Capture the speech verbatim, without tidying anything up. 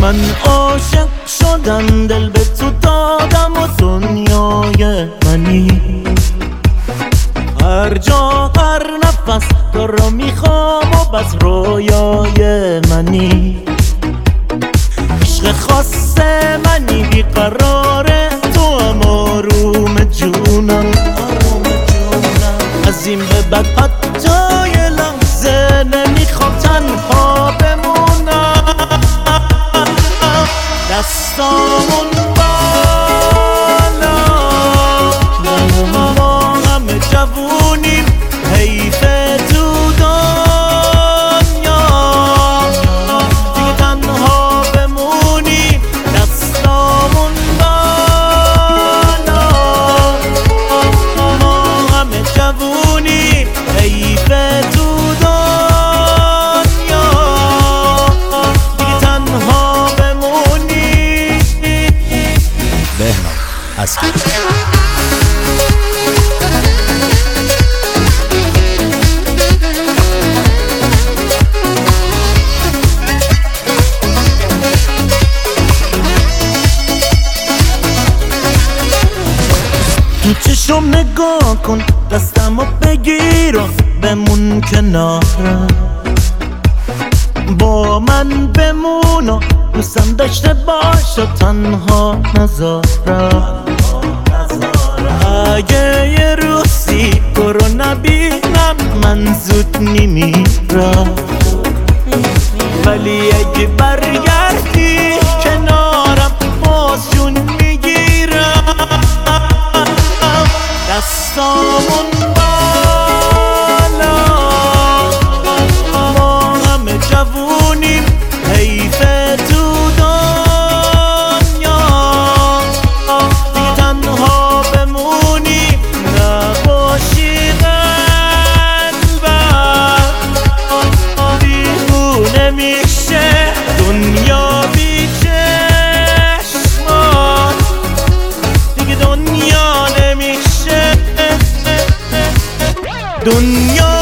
من عاشق شدم، دل به تو دادم و دنیای منی. هر جا هر نفس تو رو میخوام و بس رویای منی. عشق خاص منی بیقراره، تو هم آروم جونم. از این به بعد حتی یه لحظه نمیخوام تنها بمونم. دستامون بالا ما همه جوونیم، حیفه تو دنیا دیگه تنها بمونیم. دستامون بالا ما همه جوونیم، حیفه تو دنیا دیگه تنها بمونیم. بهنام از تو چشم نگاه کن، دستمو بگیر و بمون کنارم. با من بمون و دوستم داشته باش و تنها نذارم. اگه یه روزی تو رو نبینم من زود نمیرم، ولی اگه برگردی کنارم باز جون میگیرم. دستامون بالا ما همه جوونیم، حیفه تو دنیا دیگه تنها بمونیم. نباشی قلبم دیوونه میشه دنیا بی چشمات، دیگه دنیا نمیشه دنیا